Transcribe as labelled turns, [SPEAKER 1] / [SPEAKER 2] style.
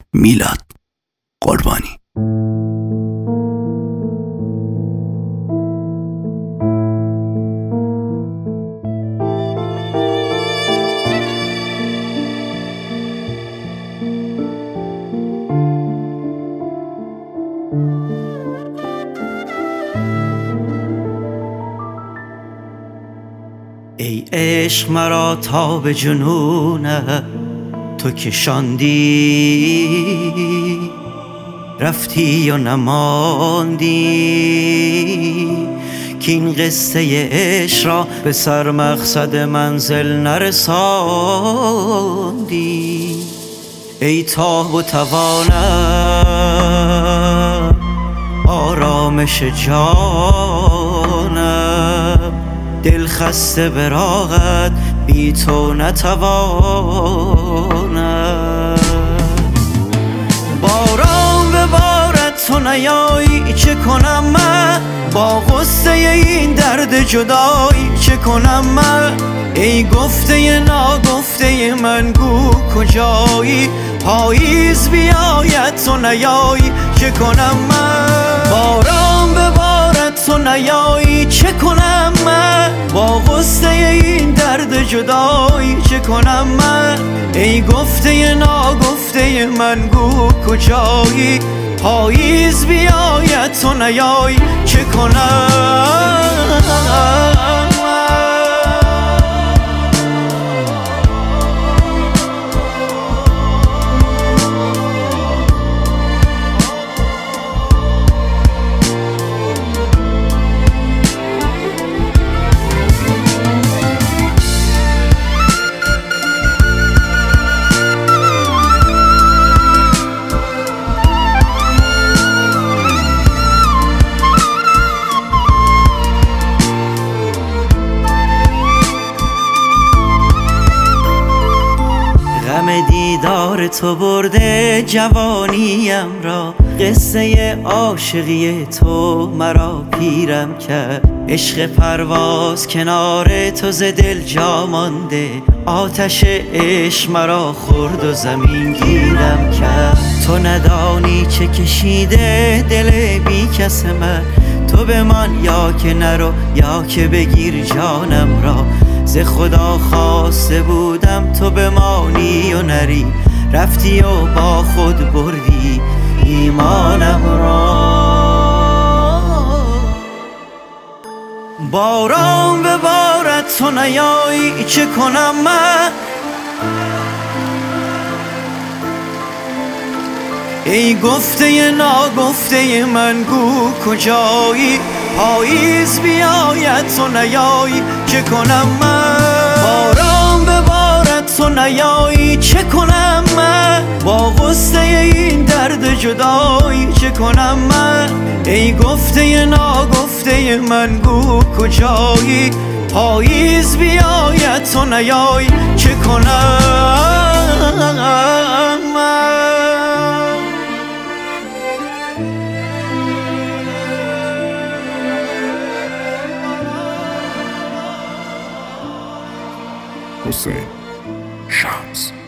[SPEAKER 1] میلاد قربانی.
[SPEAKER 2] ای عشق مرا تا به جنونت تو کشاندی، رفتی و نماندی که این قصه عشق را به سر مقصد منزل نرساندی. ای تاب و توانم آرامش جانم، دل خسته براغت بی تو نتوانم. باران ببارد تو نیایی چه کنم من، با غصه این درد جدایی چه کنم من. ای گفته ناگفته من گو کجایی، پاییز بیاید تو نیایی چه کنم من. باران ببارد تو نیایی چه کنم من، با غصه این درد جدایی چه کنم من. ای گفته ناگفته من گو کجایی، پاییز بیاید تو نیایی چه کنم. غم دیدار تو برده جوانیم را، قصه عاشقی تو مرا پیرم کرد. عشق پرواز کنار تو ز دل جا مانده، آتش عشق مرا خورد و زمین گیرم کرد. تو ندانی چه کشیده دل بی کس من، تو بمان یا که نرو یا که بگیر جانم را. ز خدا خواسته بودم تو بمانی و نری، رفتی و با خود بردی ایمانم را. باران ببارد تو نیایی چه کنم من، ای گفته ناگفته من گو کجایی، پاییز بیاید تو نیایی چه کنم من. باران ببارد تو نیایی چه کنم من، با غصه این درد جدایی چه کنم من. ای گفته ناگفته من گو کجایی، پاییز بیاید تو نیایی چه کنم من.
[SPEAKER 1] حسین شمس